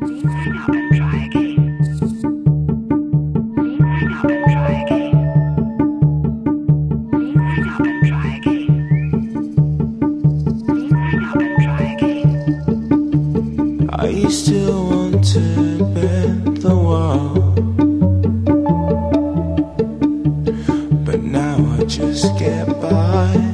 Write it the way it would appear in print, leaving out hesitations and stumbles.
I used to want to bend the wall, but now I just get by.